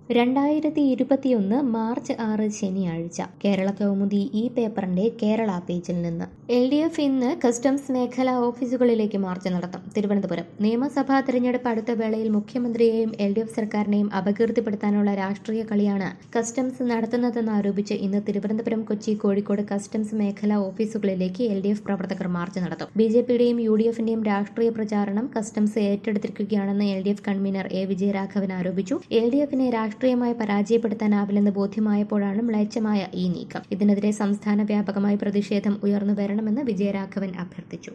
2021 March 6 ശനിയാഴ്ച കേരള കൗമുദി ഈ പേപ്പറിന്റെ കേരള പേജിൽ നിന്ന് LDF ഇന്ന് കസ്റ്റംസ് മേഖലാ ഓഫീസുകളിലേക്ക് മാർച്ച് നടത്തും. തിരുവനന്തപുരം നിയമസഭാ തെരഞ്ഞെടുപ്പ് അടുത്ത വേളയിൽ മുഖ്യമന്ത്രിയെയും LDF സർക്കാരിനെയും അപകീർത്തിപ്പെടുത്താനുള്ള രാഷ്ട്രീയ കളിയാണ് കസ്റ്റംസ് നടത്തുന്നതെന്ന് ആരോപിച്ച് ഇന്ന് തിരുവനന്തപുരം, കൊച്ചി, കോഴിക്കോട് കസ്റ്റംസ് മേഖലാ ഓഫീസുകളിലേക്ക് LDF പ്രവർത്തകർ മാർച്ച് നടത്തും. BJPയുടെയും UDFന്റെയും രാഷ്ട്രീയ പ്രചാരണം കസ്റ്റംസ് ഏറ്റെടുത്തിരിക്കുകയാണെന്ന് LDF കൺവീനർ A. വിജയരാഘവൻ ആരോപിച്ചു. LDFനെ രാഷ്ട്രീയമായി പരാജയപ്പെടുത്താനാവില്ലെന്ന് ബോധ്യമായപ്പോഴാണ് മ്ലേച്ഛമായ ഈ നീക്കം. ഇതിനെതിരെ സംസ്ഥാന വ്യാപകമായി പ്രതിഷേധം ഉയർന്നു വരണമെന്ന് വിജയരാഘവൻ അഭ്യർത്ഥിച്ചു.